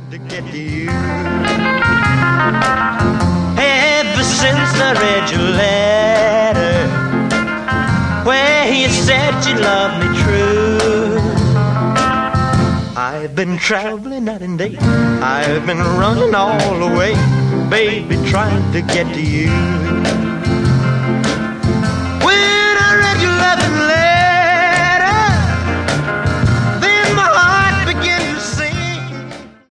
to get to you. Ever since I read your letter, where you said you loved me true, I've been traveling night and day, I've been running all the way, baby, trying to get to you.